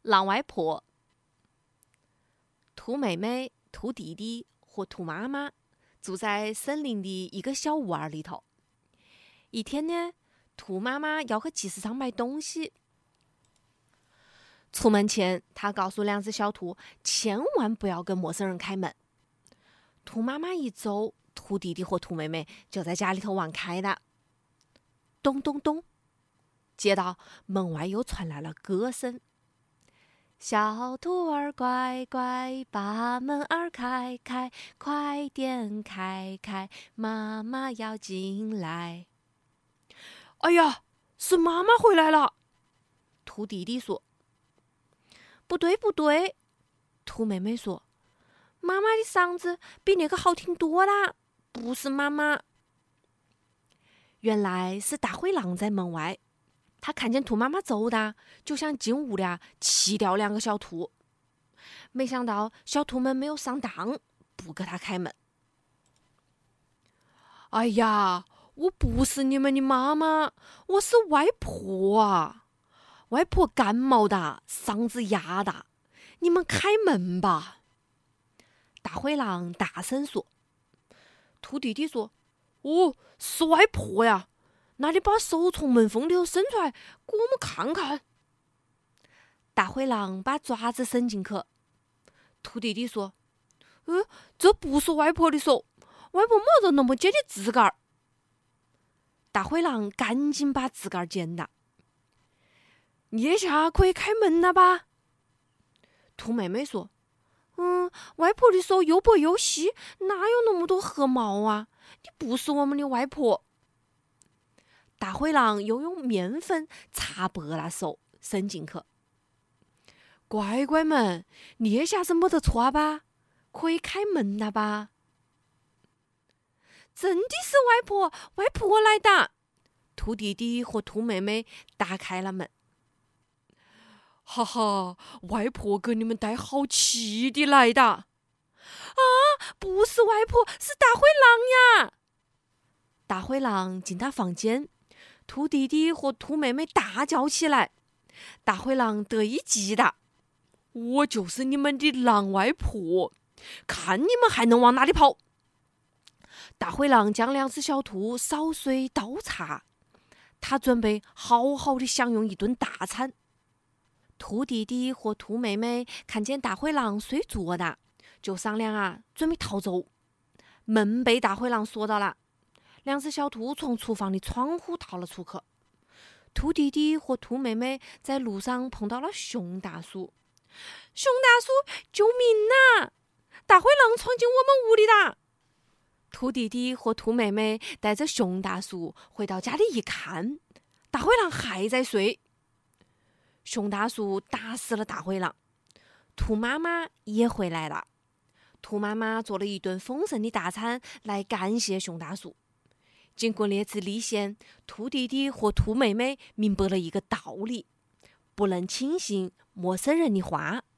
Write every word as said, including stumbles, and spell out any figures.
狼外婆。兔妹妹、兔弟弟和兔妈妈住在森林的一个小屋儿里头。一天呢，兔妈妈要去集市上买东西。出门前，她告诉两只小兔，千万不要跟陌生人开门。兔妈妈一走，兔弟弟和兔妹妹就在家里头玩开了。咚咚咚，接到门外又传来了歌声。小兔儿乖乖，把门儿开开，快点开开，妈妈要进来。 哎呀，是妈妈回来了！ 兔弟弟说。不对不对，兔妹妹说，妈妈的嗓子比那个好听多啦，不是妈妈。原来是大灰狼在门外，他看见兔妈妈走的，就想进屋里气掉两个小兔。没想到小兔们没有上当，不给他开门。 哎呀，我不是你们的妈妈，我是外婆啊！外婆感冒的，嗓子哑的，你们开门吧！ 大灰狼大声说。兔弟弟说：“ 哦，是外婆呀！那你把手从门缝里头伸出来，给我们看看。” 大灰狼把爪子伸进去。兔弟弟说：“ 呃，这不是外婆的手，外婆没得那么尖的指甲。” 大灰狼赶紧把指甲剪了。 腋下可以开门了吧？ 兔妹妹说：“ 嗯，外婆的手又薄又细，哪有那么多汗毛啊？你不是我们的外婆。” 大灰狼又用面粉擦白了手，伸进去。 乖乖们，腋下是没得错吧？可以开门了吧？ 真的是外婆，外婆来的！兔弟弟和兔妹妹打开了门。 哈哈，外婆给你们带好气的来的！啊， 不是外婆，是大灰狼呀！大灰狼进他房间，兔弟弟和兔妹妹大叫起来。大灰狼得意极了， 我就是你们的狼外婆，看你们还能往哪里跑！ 大灰狼将两只小兔扫碎刀叉，他准备好好的享用一顿大餐。兔弟弟和兔妹妹看见大灰狼睡着了，就商量啊，准备逃走。门被大灰狼锁到了，两只小兔从厨房的窗户逃了出去。兔弟弟和兔妹妹在路上碰到了熊大叔。熊大叔，救命啊！大灰狼闯进我们屋里了！兔弟弟和兔妹妹带着熊大叔回到家里一看，大灰狼还在睡。熊大叔打死了大灰狼，兔妈妈也回来了。兔妈妈做了一顿丰盛的大餐来感谢熊大叔。经过那次历险，兔弟弟和兔妹妹明白了一个道理：不能轻信陌生人的话。